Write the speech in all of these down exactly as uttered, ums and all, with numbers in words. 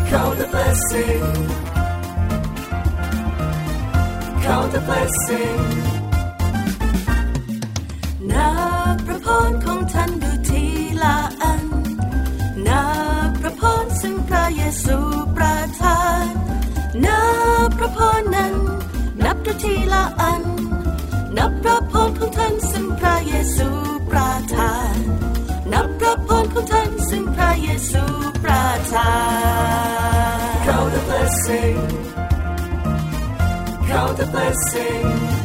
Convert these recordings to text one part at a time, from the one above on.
Count the blessing, count the blessing นับพระพรของท่านดูทีละอันนับพระพรซึ่งพระเยซูประทานนับพระพรนั้นนับดูทีละอันนับพระพรของท่านซึ่งพระเยซูประทานนับพระพรของท่านซึ่งพระเยซูประทาน Count the blessing, count the blessing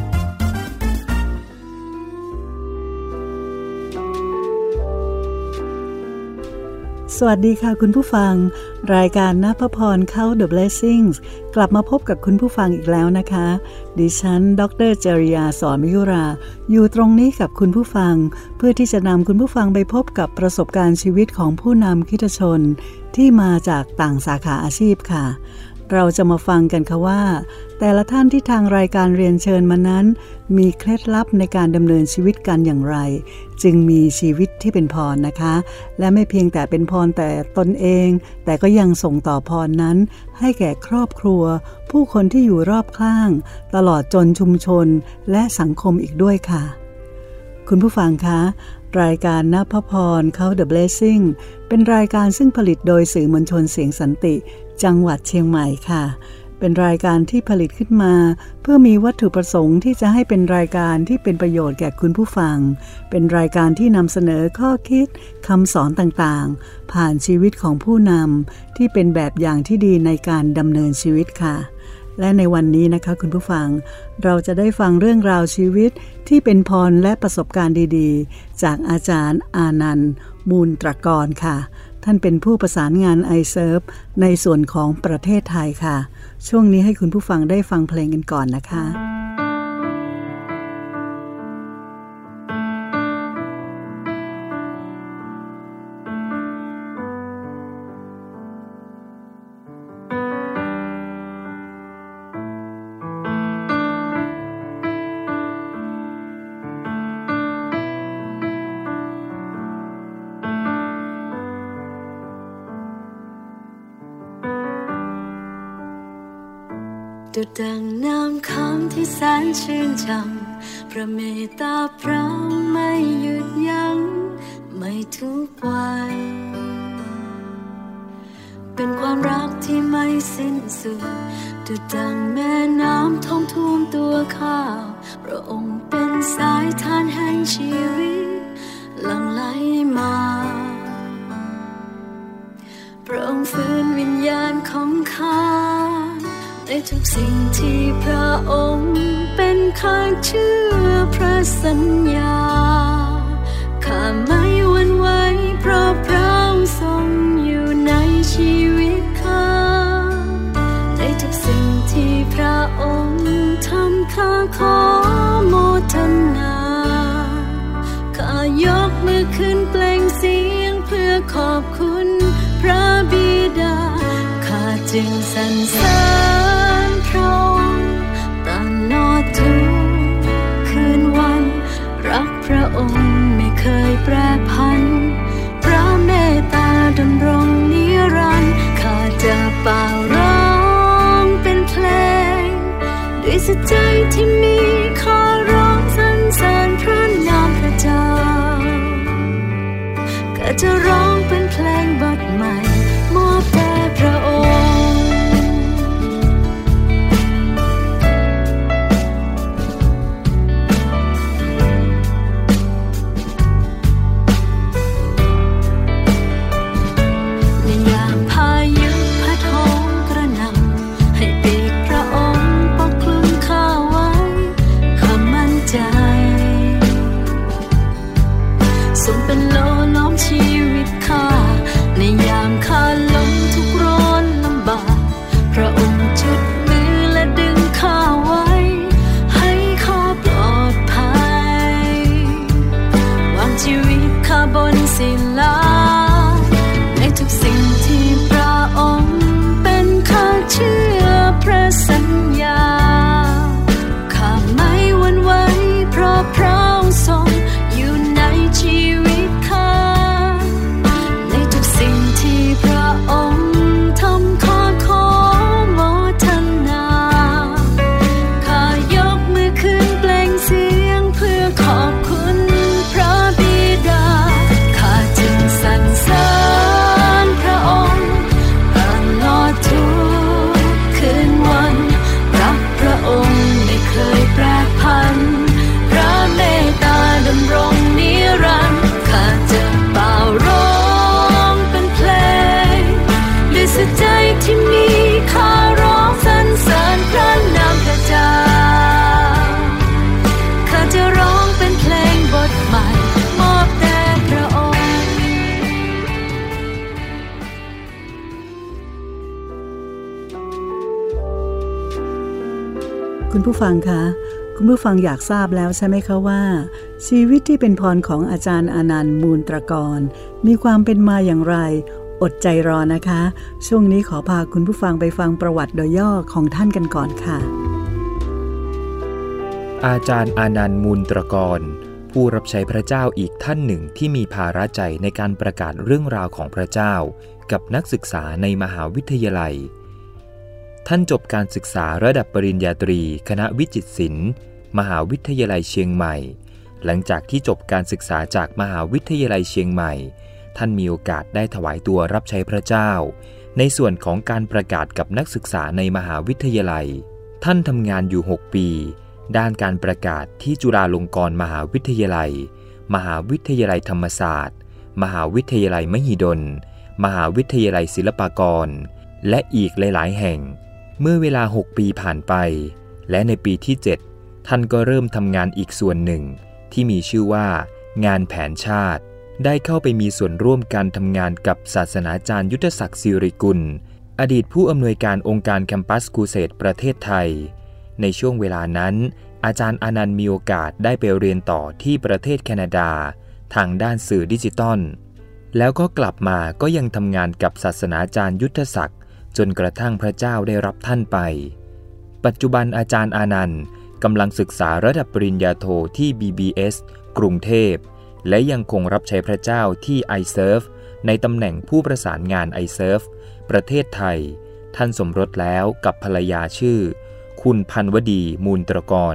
สวัสดีค่ะคุณผู้ฟังรายการณพพรเข้า The Blessings กลับมาพบกับคุณผู้ฟังอีกแล้วนะคะดิฉันดร.จริยาสอนมิยุราอยู่ตรงนี้กับคุณผู้ฟังเพื่อที่จะนำคุณผู้ฟังไปพบกับประสบการณ์ชีวิตของผู้นำคริสตชนที่มาจากต่างสาขาอาชีพค่ะเราจะมาฟังกันค่ะว่าแต่ละท่านที่ทางรายการเรียนเชิญมานั้นมีเคล็ดลับในการดำเนินชีวิตกันอย่างไรจึงมีชีวิตที่เป็นพรนะคะและไม่เพียงแต่เป็นพรแต่ตนเองแต่ก็ยังส่งต่อพรนั้นให้แก่ครอบครัวผู้คนที่อยู่รอบข้างตลอดจนชุมชนและสังคมอีกด้วยค่ะคุณผู้ฟังคะรายการณพพรเข้า The Blessing เป็นรายการซึ่งผลิตโดยสื่อมวลชนเสียงสันติจังหวัดเชียงใหม่ค่ะเป็นรายการที่ผลิตขึ้นมาเพื่อมีวัตถุประสงค์ที่จะให้เป็นรายการที่เป็นประโยชน์แก่คุณผู้ฟังเป็นรายการที่นำเสนอข้อคิดคำสอนต่างๆผ่านชีวิตของผู้นำที่เป็นแบบอย่างที่ดีในการดำเนินชีวิตค่ะและในวันนี้นะคะคุณผู้ฟังเราจะได้ฟังเรื่องราวชีวิตที่เป็นพรและประสบการณ์ดีๆจากอาจารย์อานันต์มูลตรกรค่ะท่านเป็นผู้ประสานงาน ไอ เซิร์ฟ ในส่วนของประเทศไทยค่ะช่วงนี้ให้คุณผู้ฟังได้ฟังเพลงกันก่อนนะคะดุจดังน้ำค้างที่แสนชื่นช่ำพระเมตตาพระไม่หยุดยั้งไม่ทุกวันเป็นความรักที่ไม่สิ้นสุดดุจดังแม่น้ำท่วมท่วมตัวข้าพระองค์เป็นสายทานแห่งชีวิตหลั่งไหลมาพระองค์ฟื้นวิญญาณของข้าในทุกสิ่งที่พระองค์เป็นข้าเชื่อพระสัญญาข้าไม่หวั่นไหวเพราะพระองค์ทรงอยู่ในชีวิตข้าในทุกสิ่งที่พระองค์ทำข้าขอโมทนาข้ายกมือขึ้นเปล่งเสียงเพื่อขอบคุณพระบิดาข้าจึงสรรเสริญพระองค์ตลอดทุกคืนวันรักพระองค์ไม่เคยแปรผันพระเมตตาดำรงนิรันดร์ข้าจะเป่าร้องเป็นเพลงด้วยจิตใจที่มีข้าร้องสรรเสริญพระนามพระเจ้าข้าจะร้องเป็นเพลงบทใหม่มอบแด่พระองค์ทำขอคุณผู้ฟังคะคุณผู้ฟังอยากทราบแล้วใช่ไหมคะว่าชีวิตที่เป็นพรของอาจารย์อานันต์มูลตรกรมีความเป็นมาอย่างไรอดใจรอนะคะช่วงนี้ขอพาคุณผู้ฟังไปฟังประวัติโดยย่อของท่านกันก่อนค่ะอาจารย์อานันต์มูลตรกรผู้รับใช้พระเจ้าอีกท่านหนึ่งที่มีภาระใจในการประกาศเรื่องราวของพระเจ้ากับนักศึกษาในมหาวิทยาลัยท่านจบการศึกษาระดับปริญญาตรีคณะวิจิตรศิลป์มหาวิทยาลัยเชียงใหม่หลังจากที่จบการศึกษาจากมหาวิทยาลัยเชียงใหม่ท่านมีโอกาสได้ถวายตัวรับใช้พระเจ้าในส่วนของการประกาศกับนักศึกษาในมหาวิทยาลัยท่านทำงานอยู่หกปีด้านการประกาศที่จุฬาลงกรณ์มหาวิทยาลัยมหาวิทยาลัยธรรมศาสตร์มหาวิทยาลัยมหิดลมหาวิทยาลัยศิลปากรและอีกหลายๆแห่งเมื่อเวลาหกปีผ่านไปและในปีที่เจ็ดท่านก็เริ่มทำงานอีกส่วนหนึ่งที่มีชื่อว่างานแผนชาติได้เข้าไปมีส่วนร่วมการทำงานกับศาสนาจารย์ยุทธศักดิ์สิริกุลอดีตผู้อำนวยการองค์การแคมปัสครูเสดประเทศไทยในช่วงเวลานั้นอาจารย์อานันต์มีโอกาสได้ไปเรียนต่อที่ประเทศแคนาดาทางด้านสื่อดิจิตอลแล้วก็กลับมาก็ยังทำงานกับศาสนาจารย์ยุทธศักดิ์จนกระทั่งพระเจ้าได้รับท่านไปปัจจุบันอาจารย์อานันต์กำลังศึกษาระดับปริญญาโทที่ บี บี เอส กรุงเทพและยังคงรับใช้พระเจ้าที่ ไอ เซิร์ฟ ในตำแหน่งผู้ประสานงาน ไอ เซิร์ฟ ประเทศไทยท่านสมรสแล้วกับภรรยาชื่อคุณพันวดีมูลตรกร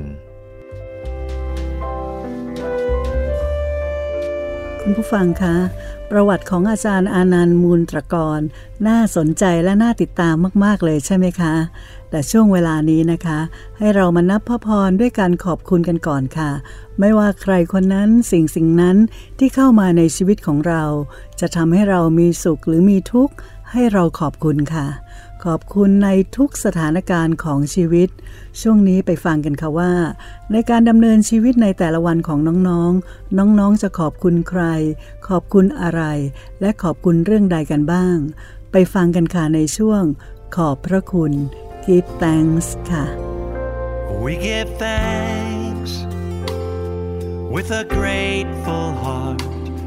คุณผู้ฟังคะประวัติของอาจารย์อานันต์มูลตรกรน่าสนใจและน่าติดตามมากๆเลยใช่ไหมคะแต่ช่วงเวลานี้นะคะให้เรามานับพระพรด้วยการขอบคุณกันก่อนค่ะไม่ว่าใครคนนั้นสิ่งสิ่งนั้นที่เข้ามาในชีวิตของเราจะทำให้เรามีสุขหรือมีทุกข์ให้เราขอบคุณค่ะขอบคุณในทุกสถานการณ์ของชีวิตช่วงนี้ไปฟังกันค่ะว่าในการดำเนินชีวิตในแต่ละวันของน้องๆน้องๆจะขอบคุณใครขอบคุณอะไรและขอบคุณเรื่องใดกันบ้างไปฟังกันค่ะในช่วงขอบพระคุณ Give thanks ค่ะ We give thanks with a grateful heart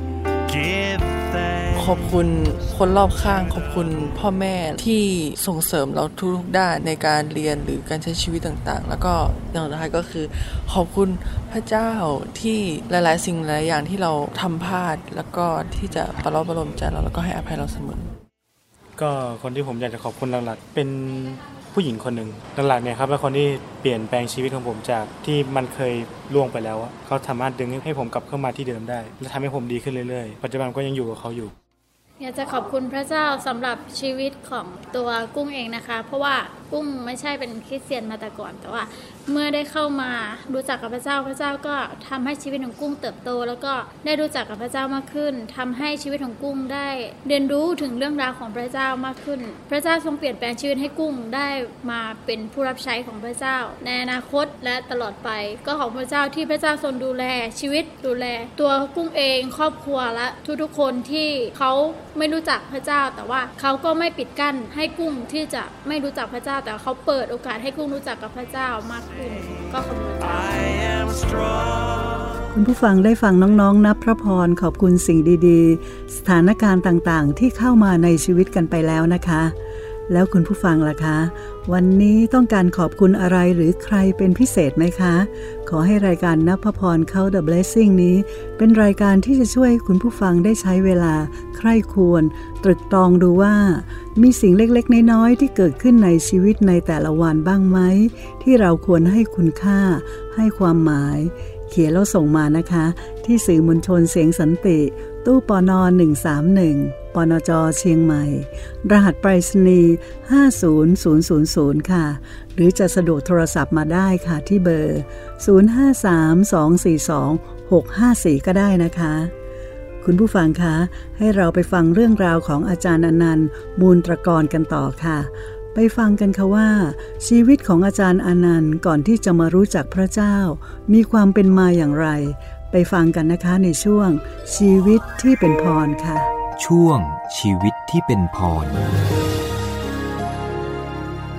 Give thanks ขอบคุณคนรอบข้างขอบคุณพ่อแม่ที่ส่งเสริมเราทุกๆด้านในการเรียนหรือการใช้ชีวิตต่างๆแล้วก็อย่างท้ายก็คือขอบคุณพระเจ้าที่หลายๆสิ่งหลายอย่างที่เราทำพลาดแล้วก็ที่จะประโลมประโลมใจเราแล้วก็ให้อภัยเราเสมอก็คนที่ผมอยากจะขอบคุณหลักๆเป็นผู้หญิงคนหนึ่งหลักๆเนี่ยครับเป็นคนที่เปลี่ยนแปลงชีวิตของผมจากที่มันเคยล่วงไปแล้วเขาสามารถดึงให้ผมกลับเข้ามาที่เดิมได้และทำให้ผมดีขึ้นเรื่อยๆปัจจุบันก็ยังอยู่กับเขาอยู่อยากจะขอบคุณพระเจ้าสำหรับชีวิตของตัวกุ้งเองนะคะเพราะว่ากุ้งไม่ใช่เป็นคริสเตียนมาแต่ก่อนแต่ว่าเมื่อได้เข้ามารู้จักกับพระเจ้าพระเจ้าก็ทำให้ชีวิตของกุ้งเติบโตแล้วก็ได้รู้จักกับพระเจ้ามากขึ้นทำให้ชีวิตของกุ้งได้เรียนรู้ถึงเรื่องราวของพระเจ้ามากขึ้นพระเจ้าทรงเปลี่ยนแปลงชีวิตให้กุ้งได้มาเป็นผู้รับใช้ของพระเจ้าในอนาคตและตลอดไปก็ขอบพระเจ้าที่พระเจ้าทรงดูแลชีวิตดูแลตัวกุ้งเองครอบครัวและทุกๆคนที่เขาไม่รู้จักพระเจ้าแต่ว่าเขาก็ไม่ปิดกั้นให้กุ้งที่จะไม่รู้จักพระเจ้าแต่เขาเปิดโอกาสให้กุ้งรู้จักกับพระเจ้ามากขึ้นก็ขอบคุณพระเจ้าคุณผู้ฟังได้ฟังน้องๆนับพระพรขอบคุณสิ่งดีๆสถานการณ์ต่างๆที่เข้ามาในชีวิตกันไปแล้วนะคะแล้วคุณผู้ฟังล่ะคะวันนี้ต้องการขอบคุณอะไรหรือใครเป็นพิเศษไหมคะขอให้รายการนับพระพรเข้า The Blessing นี้เป็นรายการที่จะช่วยคุณผู้ฟังได้ใช้เวลาใคร่ครวญตรึกตรองดูว่ามีสิ่งเล็กๆน้อยๆที่เกิดขึ้นในชีวิตในแต่ละวันบ้างไหมที่เราควรให้คุณค่าให้ความหมายเขียนแล้วส่งมานะคะที่สื่อมวลชนเสียงสันติตู้ปนหนึ่งสามหนึ่งปนจเชียงใหม่รหัสไปรษณีย์ห้าศูนย์ศูนย์ศูนย์ศูนย์ค่ะหรือจะสะดวกโทรศัพท์มาได้ค่ะที่เบอร์ศูนย์ ห้า สาม สอง สี่ สอง หก ห้า สี่ก็ได้นะคะคุณผู้ฟังคะให้เราไปฟังเรื่องราวของอาจารย์อนันต์มูลตรกรกันต่อค่ะไปฟังกันค่ะว่าชีวิตของอาจารย์อนันต์ก่อนที่จะมารู้จักพระเจ้ามีความเป็นมาอย่างไรไปฟังกันนะคะในช่วงชีวิตที่เป็นพรค่ะช่วงชีวิตที่เป็นพร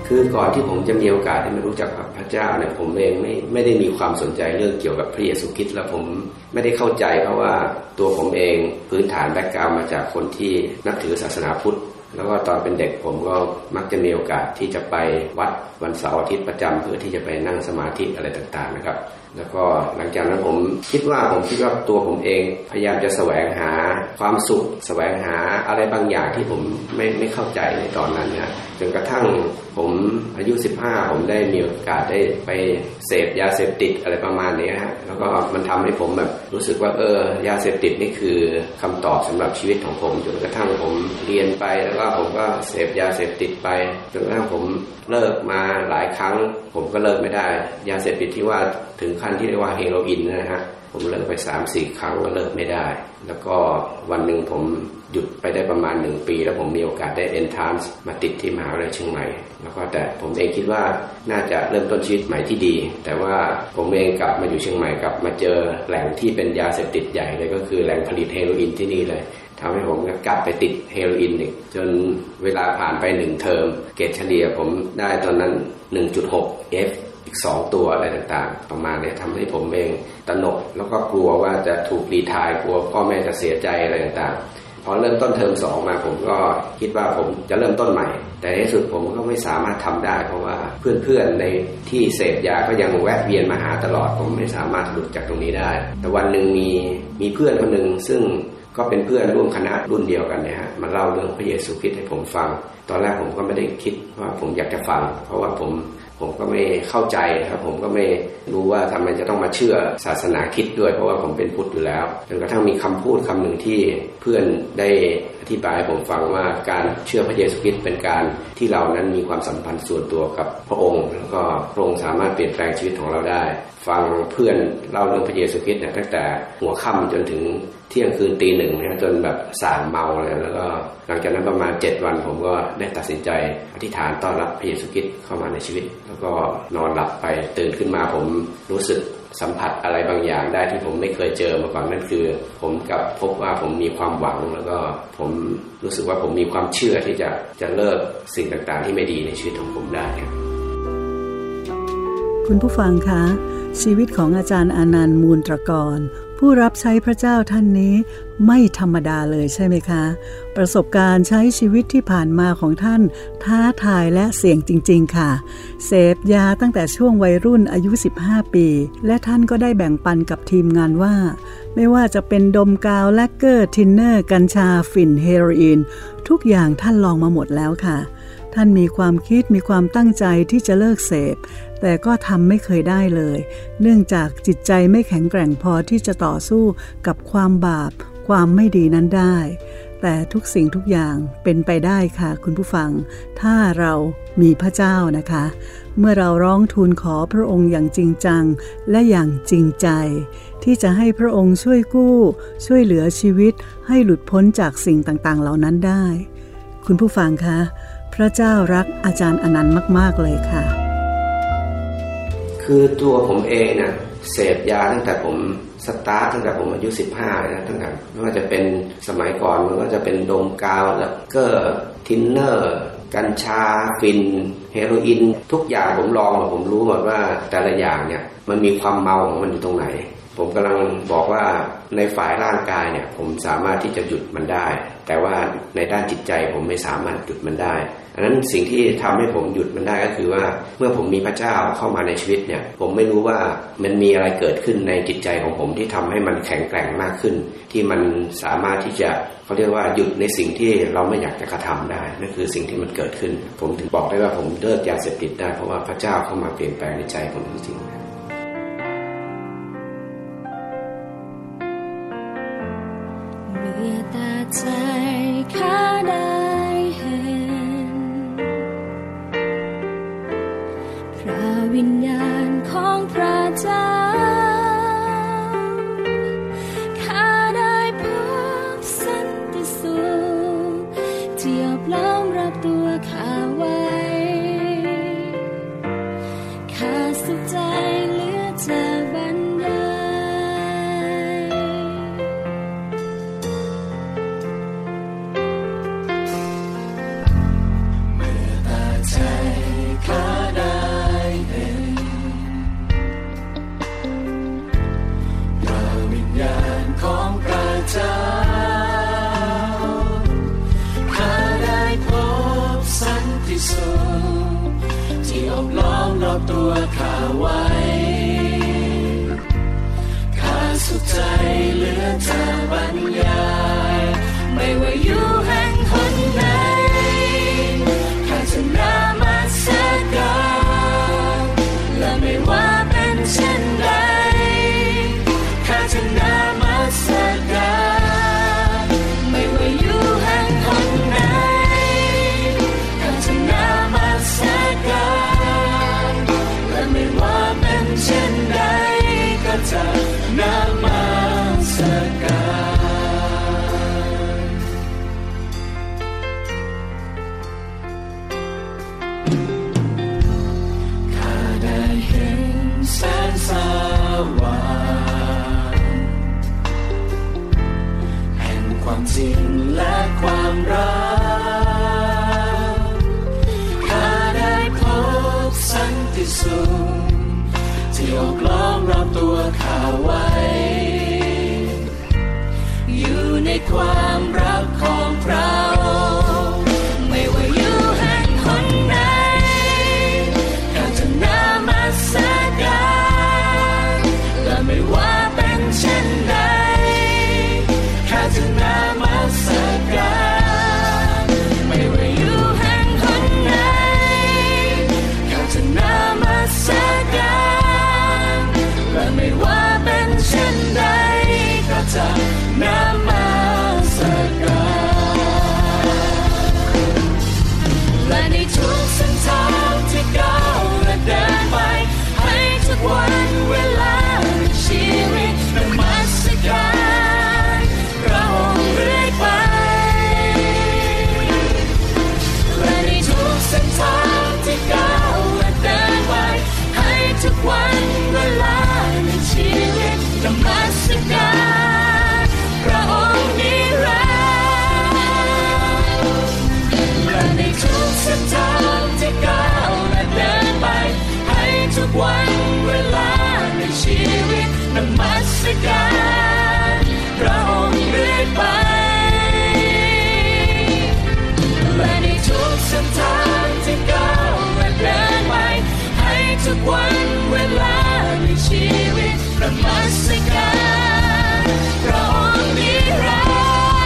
คือก่อนที่ผมจะมีโอกาสได้มารู้จักพระเจ้าเนี่ยผมเองไม่ไม่ได้มีความสนใจเรื่องเกี่ยวกับพระเยซูคริสต์แล้วผมไม่ได้เข้าใจเพราะว่าตัวผมเองพื้นฐานแบ็คกราวด์มาจากคนที่นับถือศาสนาพุทธแล้วก็ตอนเป็นเด็กผมก็มักจะมีโอกาสที่จะไปวัดวันเสาร์อาทิตย์ประจำเพื่อที่จะไปนั่งสมาธิอะไรต่างๆนะครับแล้วก็หลังจากนั้นผมคิดว่าผมคิดว่าตัวผมเองพยายามจะแสวงหาความสุขแสวงหาอะไรบางอย่างที่ผมไม่ไม่เข้าใจในตอนนั้นนะจนกระทั่งผมอายุสิบห้าผมได้มีโอกาสได้ไปเสพยาเสพติดอะไรประมาณนี้ฮะแล้วก็มันทำให้ผมแบบรู้สึกว่าเออยาเสพติดนี่คือคำตอบสำหรับชีวิตของผมจนกระทั่งผมเรียนไปแล้วก็ผมก็เสพยาเสพติดไปจนกระทั่งผมเลิกมาหลายครั้งผมก็เลิกไม่ได้ยาเสพติดที่ว่าถึงขั้นที่เรียกว่าเฮโรอีนนะฮะผมเลิกไป สามสี่ ครั้งก็เลิกไม่ได้แล้วก็วันหนึ่งผมหยุดไปได้ประมาณหนึ่งปีแล้วผมมีโอกาสได้เอนทรานซ์มาติดที่มหาวิทยาลัยเชียงใหม่แล้วก็แต่ผมเองคิดว่าน่าจะเริ่มต้นชีวิตใหม่ที่ดีแต่ว่าผมเองกลับมาอยู่เชียงใหม่กลับมาเจอแหล่งที่เป็นยาเสพติดใหญ่เลยก็คือแหล่งผลิตเฮโรอีนที่นี่เลยทำให้ผมกลับไปติดเฮโรอีนอีกจนเวลาผ่านไปหนึ่งเทอมเกรดเฉลี่ยผมได้ตอนนั้น หนึ่งจุดหก เอฟ อีกสองตัวอะไรต่างๆประมาณนี้ทำให้ผมเองตระหนกแล้วก็กลัวว่าจะถูกรีไทร์กลัวพ่อแม่จะเสียใจอะไรต่างๆพอเริ่มต้นเทอมสองมาผมก็คิดว่าผมจะเริ่มต้นใหม่แต่ในที่สุดผมก็ไม่สามารถทำได้เพราะว่าเพื่อนๆในที่เสพยาก็ยังแวะเวียนมาหาตลอดผมไม่สามารถหลุดจากตรงนี้ได้แต่วันหนึ่งมีมีเพื่อนคนหนึ่งซึ่งก็เป็นเพื่อนร่วมคณะรุ่นเดียวกันเนี่ยฮะมาเล่าเรื่องพระเยซูคริสต์ให้ผมฟังตอนแรกผมก็ไม่ได้คิดว่าผมอยากจะฟังเพราะว่าผมผมก็ไม่เข้าใจครับผมก็ไม่รู้ว่าทำไมจะต้องมาเชื่อศาสนาคริสต์ด้วยเพราะว่าผมเป็นพุทธอยู่แล้วจนกระทั่งมีคำพูดคำหนึ่งที่เพื่อนได้อธิบายให้ผมฟังว่าการเชื่อพระเยซูคริสต์เป็นการที่เรานั้นมีความสัมพันธ์ส่วนตัวกับพระองค์แล้วก็พระองค์สามารถเปลี่ยนแปลงชีวิตของเราได้ฟังเพื่อนเล่าเรื่องพระเยซูคริสต์เนี่ยตั้งแต่หัวค่ำจนถึงเที่ยงคืนตีหนึ่งนะจนแบบส่างเมาเลยแล้วก็หลังจากนั้นประมาณเจ็ดวันผมก็ได้ตัดสินใจอธิษฐานต้อนรับพระเยซูคริสต์เข้ามาในชีวิตแล้วก็นอนหลับไปตื่นขึ้นมาผมรู้สึกสัมผัสอะไรบางอย่างได้ที่ผมไม่เคยเจอมาก่อนนั่นคือผมกับพบว่าผมมีความหวังแล้วก็ผมรู้สึกว่าผมมีความเชื่อที่จะจะเลิกสิ่งต่างๆที่ไม่ดีในชีวิตของผมได้ครับคุณผู้ฟังคะชีวิตของอาจารย์อานันต์มูลตรกรผู้รับใช้พระเจ้าท่านนี้ไม่ธรรมดาเลยใช่ไหมคะประสบการณ์ใช้ชีวิตที่ผ่านมาของท่านท้าทายและเสี่ยงจริงๆค่ะเสพยาตั้งแต่ช่วงวัยรุ่นอายุสิบห้าปีและท่านก็ได้แบ่งปันกับทีมงานว่าไม่ว่าจะเป็นดมกาวแลกเกอร์ทินเนอร์กัญชาฝิ่นเฮโรอีนทุกอย่างท่านลองมาหมดแล้วค่ะท่านมีความคิดมีความตั้งใจที่จะเลิกเสพแต่ก็ทำไม่เคยได้เลยเนื่องจากจิตใจไม่แข็งแกร่งพอที่จะต่อสู้กับความบาปความไม่ดีนั้นได้แต่ทุกสิ่งทุกอย่างเป็นไปได้ค่ะคุณผู้ฟังถ้าเรามีพระเจ้านะคะเมื่อเราร้องทูลขอพระองค์อย่างจริงจังและอย่างจริงใจที่จะให้พระองค์ช่วยกู้ช่วยเหลือชีวิตให้หลุดพ้นจากสิ่งต่างๆเหล่านั้นได้คุณผู้ฟังคะพระเจ้ารักอาจารย์อนันต์มากๆเลยค่ะคือตัวผมเองนะเสพยาตั้งแต่ผมสตาร์ทตั้งแต่ผมอายุสิบห้าเลยนะตั้งแต่ไม่ว่าจะเป็นสมัยก่อนมันก็จะเป็นดมกาวแล้วก็ทินเนอร์กัญชาฟินเฮโรอีนทุกอย่างผมลองมาผมรู้หมดว่าแต่ละอย่างเนี่ยมันมีความเมาของมันอยู่ตรงไหนผมกำลังบอกว่าในฝ่ายร่างกายเนี่ยผมสามารถที่จะหยุดมันได้แต่ว่าในด้านจิตใจผมไม่สามารถหยุดมันได้อันนั้นสิ่งที่ทำให้ผมหยุดมันได้ก็คือว่าเมื่อผมมีพระเจ้าเข้ามาในชีวิตเนี่ยผมไม่รู้ว่ามันมีอะไรเกิดขึ้นในจิตใจของผมที่ทำให้มันแข็งแกร่งมากขึ้นที่มันสามารถที่จะเขาเรียกว่าหยุดในสิ่งที่เราไม่อยากจะกระทำได้นั่นคือสิ่งที่มันเกิดขึ้นผมถึงบอกได้ว่าผมเลิกยาเสพติดได้เพราะว่าพระเจ้าเข้ามาเปลี่ยนแปลงในใจผมจริงๆใจข้าได้เห็นพระวิญญาณของพระเจ้าข้าได้พบสันติสุขที่ยอบล้อมรอบตัวข้าไว้ข้าสุขใจเหลือจะบรรยายตัวข้าไว้ข้าสุขใจเหลือจะบรรยายไม่ว่าอยู่แห่งหนไหนข้าจะนามัสการและไม่ว่าเป็นเช่นใดข้าจะนามัสการไม่ว่าอยู่แห่งหนไหนข้าจะนามัสการและไม่ว่าเป็นเช่นใดก็จะนามัสการข้าได้เห็นแสงสว่างแห่งความจริงและความรักข้าได้พบสันติสุขที่โอบล้อมรอบตัวข้าไว้อยู่ในความรักของพระองค์ไม่ว่าอยู่แห่งหนไหนข้าจะนามัสการและไม่ว่าเป็นเช่นใดข้าจะนามัสการไม่ว่าอยู่แห่งหนไหนข้าจะนามัสการและไม่ว่าเป็นเช่นใดก็จะนามัสการและในทุกเส้นทางที่ก้าวและเดินไปให้ทุกวันเวลาในชีวิตนามัสการพระองค์เรื่อยไปและในทุกเส้นทางที่ก้าวและเดินไปให้ทุกวันเวลาในชีวิตนามัสการพระองค์นิรันดร์และในทุกเส้นทางที่ก้าวและเดินไปให้ทุกวันเวลาในชีวิตนามัสการพระองค์เรื่อยไปและในทุกเส้นทางที่ก้าวและเดินไปให้ทุกวันเวลาในชีวิตนามัสการพระองค์นิรันดร์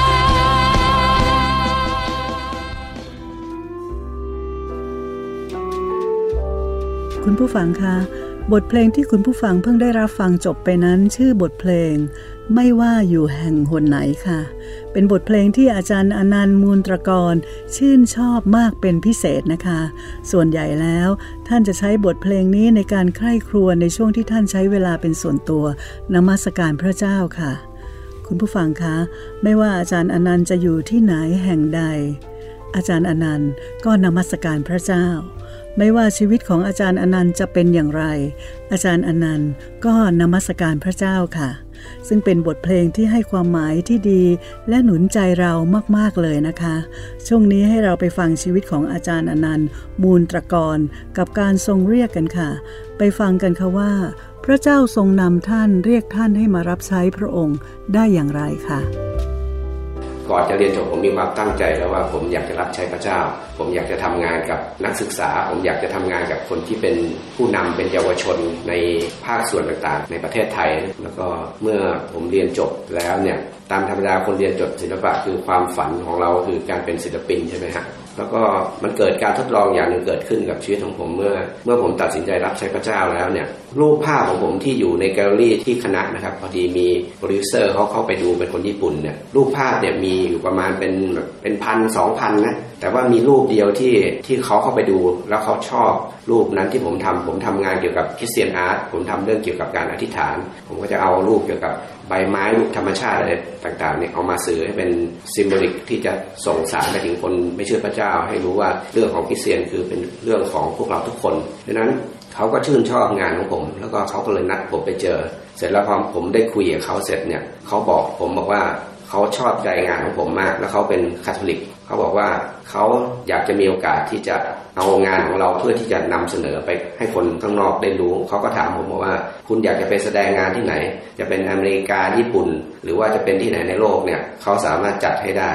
คุณผู้ฟังคะบทเพลงที่คุณผู้ฟังเพิ่งได้รับฟังจบไปนั้นชื่อบทเพลงไม่ว่าอยู่แห่งหนไหนค่ะเป็นบทเพลงที่อาจารย์อนันต์มูลตรกรชื่นชอบมากเป็นพิเศษนะคะส่วนใหญ่แล้วท่านจะใช้บทเพลงนี้ในการใคร่ครวญในช่วงที่ท่านใช้เวลาเป็นส่วนตัวนมัสการพระเจ้าค่ะคุณผู้ฟังคะไม่ว่าอาจารย์อนันต์จะอยู่ที่ไหนแห่งใดอาจารย์อนันต์ก็นมัสการพระเจ้าไม่ว่าชีวิตของอาจารย์อนันต์จะเป็นอย่างไรอาจารย์อนันต์ก็นมัสการพระเจ้าค่ะซึ่งเป็นบทเพลงที่ให้ความหมายที่ดีและหนุนใจเรามากๆเลยนะคะช่วงนี้ให้เราไปฟังชีวิตของอาจารย์อนันต์มูลตรกรกับการทรงเรียกกันค่ะไปฟังกันค่ะว่าพระเจ้าทรงนำท่านเรียกท่านให้มารับใช้พระองค์ได้อย่างไรค่ะก่อนจะเรียนจบผมมีความตั้งใจแล้วว่าผมอยากจะรับใช้พระเจ้าผมอยากจะทำงานกับนักศึกษาผมอยากจะทำงานกับคนที่เป็นผู้นำเป็นเยาวชนในภาคส่วนต่างๆในประเทศไทยแล้วก็เมื่อผมเรียนจบแล้วเนี่ยตามธรรมดาคนเรียนจบศิลปะคือความฝันของเราคือการเป็นศิลปินใช่ไหมฮะแล้วก็มันเกิดการทดลองอย่างหนึ่งเกิดขึ้นกับชีวิตของผมเมื่อเมื่อผมตัดสินใจรับใช้พระเจ้าแล้วเนี่ยรูปภาพของผมที่อยู่ในแกลเลอรี่ที่คณะนะครับพอดีมีโปรดิวเซอร์เขาเข้าไปดูเป็นคนญี่ปุ่นเนี่ยรูปภาพเนี่ยมีอยู่ประมาณเป็นเป็นพันสองพันนะแต่ว่ามีรูปเดียวที่ที่เขาเข้าไปดูแล้วเขาชอบรูปนั้นที่ผมทำผมทำงานเกี่ยวกับคริสเตียนอาร์ตผมทำเรื่องเกี่ยวกับการอธิษฐานผมก็จะเอารูปเกี่ยวกับใบไม้รูปธรรมชาติอะไรต่างๆเนี่ยเอามาสื่อให้เป็นซิมโบลิกที่จะส่งสารไปถึงคนไม่เชื่อพระเจ้าให้รู้ว่าเรื่องของคริสเตียนคือเป็นเรื่องของพวกเราทุกคนดังนั้นเขาก็ชื่นชอบงานของผมแล้วก็เขาก็เลยนัดผมไปเจอเสร็จแล้วพอผมได้คุยกับเขาเสร็จเนี่ยเขาบอกผมบอกว่าเขาชอบใจงานของผมมากแล้วเขาเป็นคาทอลิกเขาบอกว่าเขาอยากจะมีโอกาสที่จะเอางานของเราเพื่อที่จะนำเสนอไปให้คนข้างนอกได้รู้เขาก็ถามผมว่าคุณอยากจะไปแสดงงานที่ไหนจะเป็นอเมริกาญี่ปุ่นหรือว่าจะเป็นที่ไหนในโลกเนี่ยเขาสามารถจัดให้ได้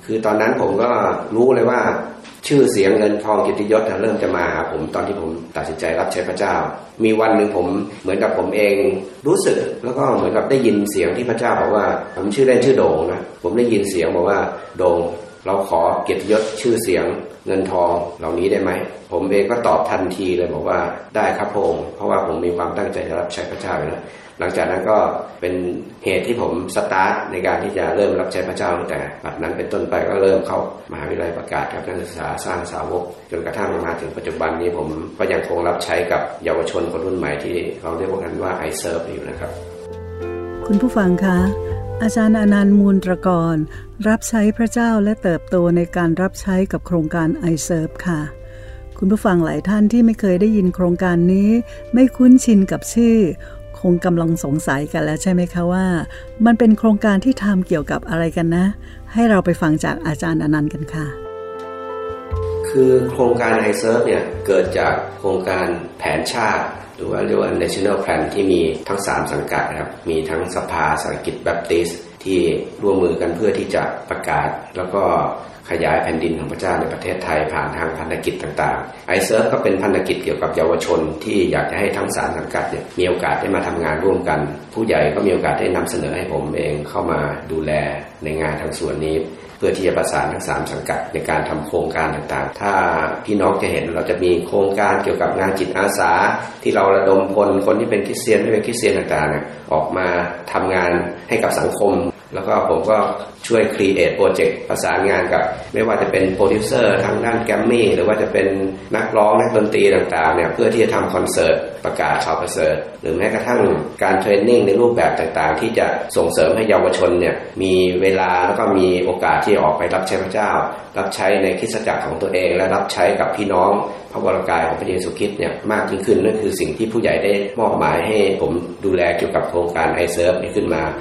คือตอนนั้นผมก็รู้เลยว่าชื่อเสียงเงินทองเกียรติยศเริ่มจะมาหาผมตอนที่ผมตัดสินใจรับใช้พระเจ้ามีวันหนึ่งผมเหมือนกับผมเองรู้สึกแล้วก็เหมือนกับได้ยินเสียงที่พระเจ้าบอกว่าผมชื่อเล่นชื่อโด่งนะผมได้ยินเสียงบอกว่าโด่งเราขอเกียรติยศชื่อเสียงเงินทองเหล่านี้ได้ไหมผมเองก็ตอบทันทีเลยบอกว่าได้ครับพระองค์เพราะว่าผมมีความตั้งใจจะรับใช้พระเจ้าอยู่แล้วหลังจากนั้นก็เป็นเหตุที่ผมสตาร์ทในการที่จะเริ่มรับใช้พระเจ้าตั้งแต่บัดนั้นเป็นต้นไปก็เริ่มเข้ามหาวิทยาลัยประกาศกับนักศึกษาสร้างสาวกจนกระทั่งมาถึงปัจจุบันนี้ผมก็ยังคงรับใช้กับเยาวชนคนรุ่นใหม่ที่เราเรียกกันว่า I Serve อยู่นะครับคุณผู้ฟังคะอาจารย์อนันต์มูลตรกรรับใช้พระเจ้าและเติบโตในการรับใช้กับโครงการ I Serve ค่ะคุณผู้ฟังหลายท่านที่ไม่เคยได้ยินโครงการนี้ไม่คุ้นชินกับชื่อคงกำลังสงสัยกันแล้วใช่ไหมคะว่ามันเป็นโครงการที่ทำเกี่ยวกับอะไรกันนะให้เราไปฟังจากอาจารย์อนันต์กันค่ะคือโครงการ I Serve เนี่ยเกิดจากโครงการแผนชาติหรือว่าเรียกว่า National Plan ที่มีทั้งสามสังกัดนะครับมีทั้งสภาเศรษฐกิจแบปติสต์ที่ร่วมมือกันเพื่อที่จะประกาศแล้วก็ขยายแผ่นดินของพระเจ้าในประเทศไทยผ่านทางพันธกิจต่างๆ I Serve ก็เป็นพันธกิจเกี่ยวกับเยาวชนที่อยากจะให้ทั้งสามสังกัดเนี่ยมีโอกาสได้มาทำงานร่วมกันผู้ใหญ่ก็มีโอกาสได้นำเสนอให้ผมเองเข้ามาดูแลในงานทางส่วนนี้เพื่อที่จะประสานทั้งสามสังกัดในการทำโครงการต่างๆถ้าพี่น้องจะเห็นเราจะมีโครงการเกี่ยวกับงานจิตอาสาที่เราระดมพลคนที่เป็นคริสเตียนไม่เป็นคริสเตียนต่างๆเนี่ยออกมาทำงานให้กับสังคมแล้วก็ผมก็ช่วยครีเอทโปรเจกต์ประสานงานกับไม่ว่าจะเป็นโปรดิวเซอร์ทางด้านแกรมมี่หรือว่าจะเป็นนักร้องนักดนตรีต่างๆเนี่ยเพื่อที่จะทำคอนเสิร์ตประกาศข่าวประเสริฐหรือแม้กระทั่งการเทรนนิ่งในรูปแบบต่างๆที่จะส่งเสริมให้เยาวชนเนี่ยมีเวลาแล้วก็มีโอกาสที่ออกไปรับใช้พระเจ้ารับใช้ในคริสตจักรของตัวเองและรับใช้กับพี่น้องพระวรกายของพระเยซูคริสต์เนี่ยมากยิ่งขึ้นนั่นคือสิ่งที่ผู้ใหญ่ได้มอบหมายให้ผมดูแลเกี่ยวกับโครงการ I Serve นี้ขึ้นมา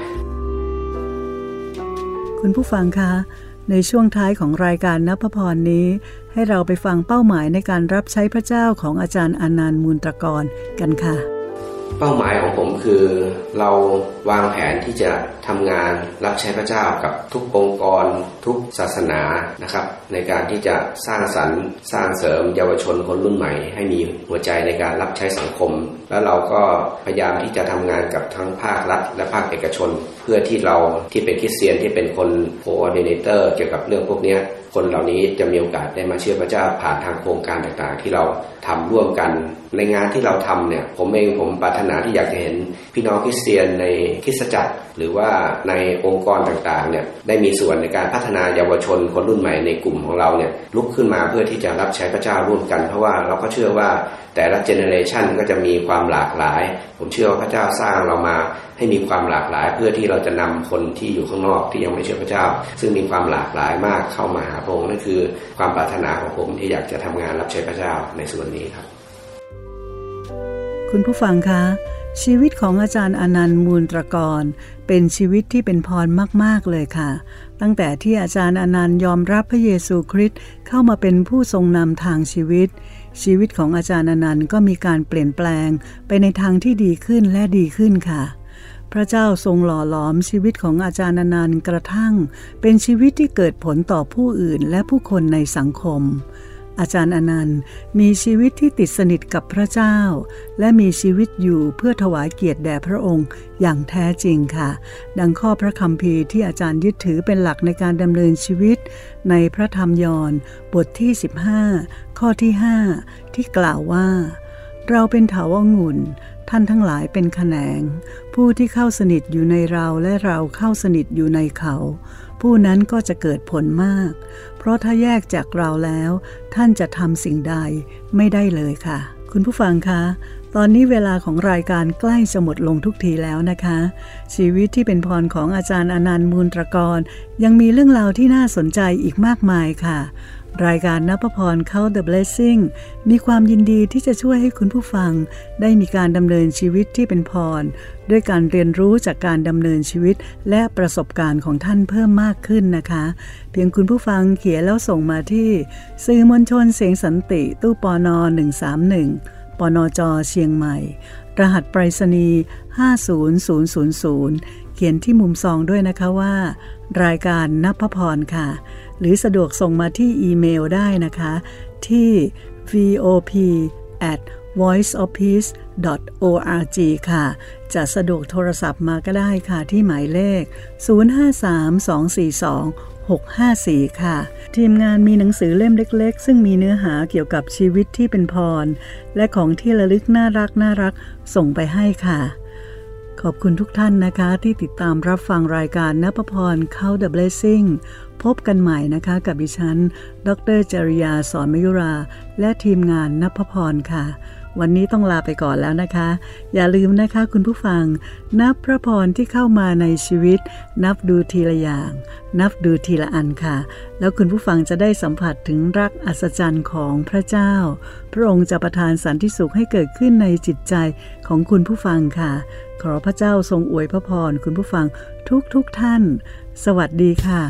คุณผู้ฟังคะในช่วงท้ายของรายการนภพรนี้ให้เราไปฟังเป้าหมายในการรับใช้พระเจ้าของอาจารย์อนันต์มูลตรกรกันค่ะเป้าหมายของผมคือเราวางแผนที่จะทำงานรับใช้พระเจ้ากับทุกองค์กรทุกศาสนานะครับในการที่จะสร้างสรรค์สร้างเสริมเยาวชนคนรุ่นใหม่ให้มีหัวใจในการรับใช้สังคมแล้วเราก็พยายามที่จะทำงานกับทั้งภาครัฐและภาคเอกชนเพื่อที่เราที่เป็นคริสเตียนที่เป็นคนโคออร์ดิเนเตอร์เกี่ยวกับเรื่องพวกนี้คนเหล่านี้จะมีโอกาสได้มาเชื่อพระเจ้าผ่านทางโครงการต่างๆที่เราทำร่วมกันในงานที่เราทำเนี่ยผมเองผมปรารถนาที่อยากจะเห็นพี่น้องคริสเตียนในคริสตจักรหรือว่าในองค์กรต่างๆเนี่ยได้มีส่วนในการพัฒนาเยาวชนคนรุ่นใหม่ในกลุ่มของเราเนี่ยลุกขึ้นมาเพื่อที่จะรับใช้พระเจ้าร่วมกันเพราะว่าเราก็เชื่อว่าแต่ละเจเนอเรชันก็จะมีความหลากหลายผมเชื่อว่าพระเจ้าสร้างเรามาให้มีความหลากหลายเพื่อที่เราจะนำคนที่อยู่ข้างนอกที่ยังไม่เชื่อพระเจ้าซึ่งมีความหลากหลายมากเข้ามาหาพระองค์นั่นคือความปรารถนาของผมที่อยากจะทำงานรับใช้พระเจ้าในส่วนนี้ครับคุณผู้ฟังคะชีวิตของอาจารย์อนันต์มูลตรกรเป็นชีวิตที่เป็นพรมากๆเลยค่ะตั้งแต่ที่อาจารย์อนันต์ยอมรับพระเยซูคริสต์เข้ามาเป็นผู้ทรงนำทางชีวิตชีวิตของอาจารย์อนันต์ก็มีการเปลี่ยนแปลงไปในทางที่ดีขึ้นและดีขึ้นค่ะพระเจ้าทรงหล่อหลอมชีวิตของอาจารย์อนันต์กระทั่งเป็นชีวิตที่เกิดผลต่อผู้อื่นและผู้คนในสังคมอาจารย์อนันต์มีชีวิตที่ติดสนิทกับพระเจ้าและมีชีวิตอยู่เพื่อถวายเกียรติแด่พระองค์อย่างแท้จริงค่ะดังข้อพระคัมภีร์ที่อาจารย์ยึดถือเป็นหลักในการดำเนินชีวิตในพระธรรมยอห์นบทที่สิบห้าข้อที่ห้าที่กล่าวว่าเราเป็นเถาองุ่นท่านทั้งหลายเป็นแขนงผู้ที่เข้าสนิทอยู่ในเราและเราเข้าสนิทอยู่ในเขาผู้นั้นก็จะเกิดผลมากเพราะถ้าแยกจากเราแล้วท่านจะทำสิ่งใดไม่ได้เลยค่ะคุณผู้ฟังคะตอนนี้เวลาของรายการใกล้จะหมดลงทุกทีแล้วนะคะชีวิตที่เป็นพรของอาจารย์อนันต์มูลตรกรยังมีเรื่องราวที่น่าสนใจอีกมากมายค่ะรายการนภพรเข้า The Blessing มีความยินดีที่จะช่วยให้คุณผู้ฟังได้มีการดำเนินชีวิตที่เป็นพรด้วยการเรียนรู้จากการดำเนินชีวิตและประสบการณ์ของท่านเพิ่มมากขึ้นนะคะเพียงคุณผู้ฟังเขียนแล้วส่งมาที่สื่อมวลชนเสียงสันติตู้ปนหนึ่งสามหนึ่งปนจเชียงใหม่รหัสไปรษณีย์ห้าศูนย์ศูนย์ศูนย์ศูนย์เขียนที่มุมซองด้วยนะคะว่ารายการนภพรค่ะหรือสะดวกส่งมาที่อีเมลได้นะคะที่ วี โอ พี แอท วอยซ์ ออฟ พีซ ดอท โอ อาร์ จี ค่ะจะสะดวกโทรศัพท์มาก็ได้ค่ะที่หมายเลขศูนย์ ห้า สาม สอง สี่ สอง หก ห้า สี่ ค่ะทีมงานมีหนังสือเล่มเล็กๆซึ่งมีเนื้อหาเกี่ยวกับชีวิตที่เป็นพรและของที่ระลึกน่ารักน่ารักส่งไปให้ค่ะขอบคุณทุกท่านนะคะที่ติดตามรับฟังรายการนภพร Count the Blessing พบกันใหม่นะคะกับดิฉันดร.จริยาสอนมยุราและทีมงานนภพรค่ะวันนี้ต้องลาไปก่อนแล้วนะคะอย่าลืมนะคะคุณผู้ฟังนับพระพรที่เข้ามาในชีวิตนับดูทีละอย่างนับดูทีละอันค่ะแล้วคุณผู้ฟังจะได้สัมผัสถึงรักอัศจรรย์ของพระเจ้าพระองค์จะประทานสันติสุขให้เกิดขึ้นในจิตใจของคุณผู้ฟังค่ะขอพระเจ้าทรงอวยพระพรคุณผู้ฟังทุกทุกท่านสวัสดีค่ะ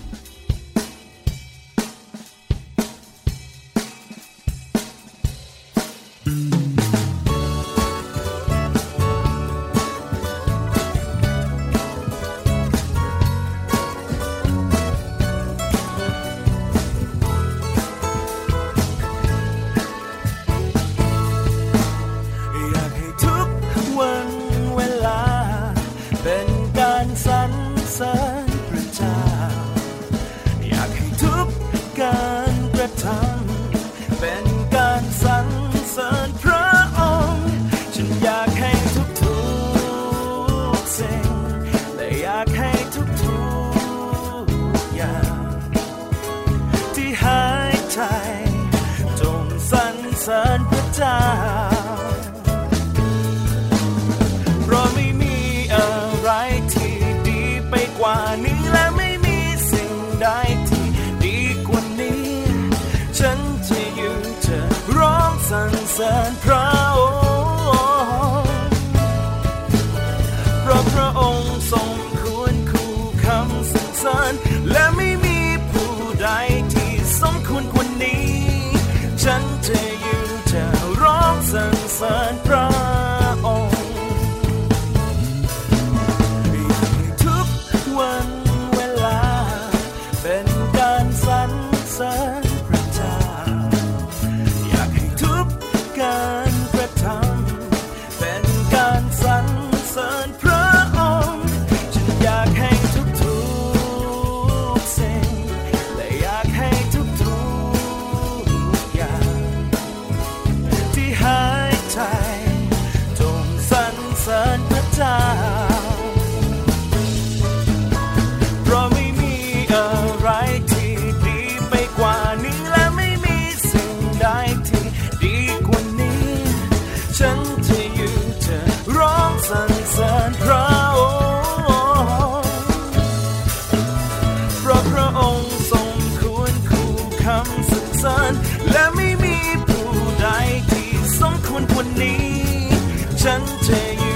และไม่มีผู้ใดที่สมควรควรนี้ฉันจะ